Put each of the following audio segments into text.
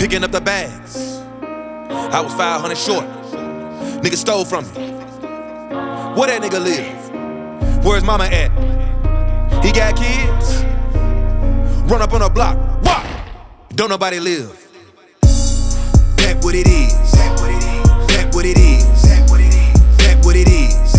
picking up the bags. I was 500 short. Nigga stole from me. Where that nigga live? Where's mama at? He got kids? Run up on a block. What? Don't nobody live. That what it is. That what it is. That what it is. That what it is. That what it is.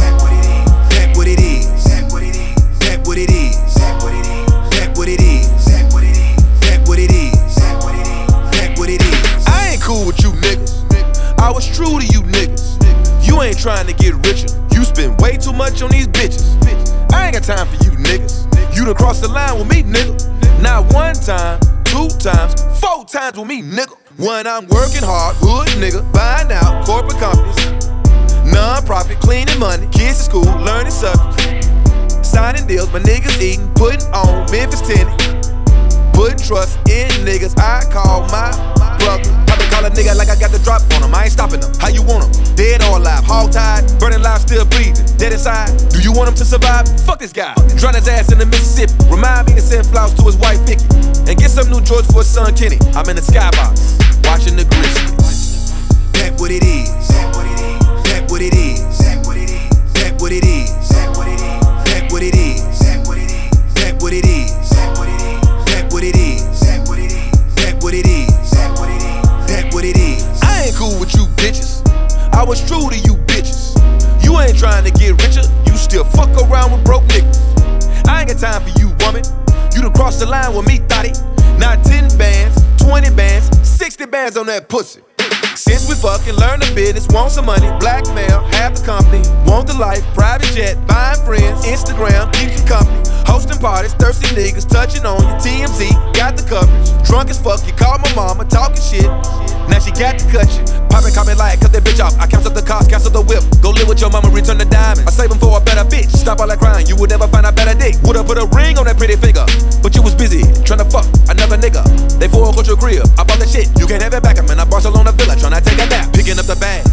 That what it is. That what it is. That what it is. That what it is. That what it is. That what it is. That what it is. That what it is. That what it is. I ain't cool with you niggas. I was true to you niggas. You ain't trying to get richer. You spend way too much on these bitches. I ain't got time for you niggas. You done crossed the line with me, nigga. Not one time, 2 times, 4 times with me, nigga. When I'm working hard, hood nigga, buying out corporate companies, non-profit, cleaning money, kids in school, learning subjects, signing deals, my niggas eating, putting on Memphis Tennis, putting trust in niggas I call my brother. I been call a nigga like I got the drop on him, I ain't stopping them. How you want him? Dead or alive? Hog-tied, burning live, still breathing, dead inside. Do you want him to survive? Fuck this guy. Drown his ass in the Mississippi. Remind me to send flowers to his wife Vicky, and get some new George for his son Kenny. I'm in the skybox, watching the Grizzlies. That what it is. That what it is. That what it is. That what it is. That what it is. That what it is. That what it is. That what it is. That what it is. That what it is. That what it is. That what it is. That what it is. That what it is. That what it is. I ain't cool with you bitches. I was true to you bitches. You ain't trying to get richer. You still fuck around with broke niggas. I ain't got time for you, woman. You done crossed the line with me, thotty. Not 10 bands, 20 bands, 60 bands on that pussy. Since we fucking learned the business, want some money, blackmail, half the company, want the life, private jet, buying friends, Instagram, keeps you company, hosting parties, thirsty niggas, touching on you, TMZ, got the coverage, drunk as fuck, you call my mama, talking shit, now she got to cut you, poppin' comment like, cut that bitch off, I cancel the cost, cancel the whip, go live with your mama, return the diamond, I save them for a better bitch, stop all that crying, you would never find a better dick, would've put a ring on that pretty finger, but you was busy, tryna fuck another nigga, they foreclosed your crib, I bought that shit, you can't have it back, I'm in a Barcelona villa, tryna take a nap, picking up the bags.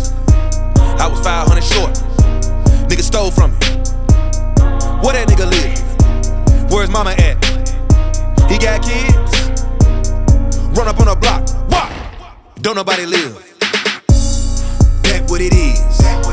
I was 500 short. Nigga stole from me. Where that nigga live? Where's mama at? He got kids? Run up on a block. What? Don't nobody live. That what it is.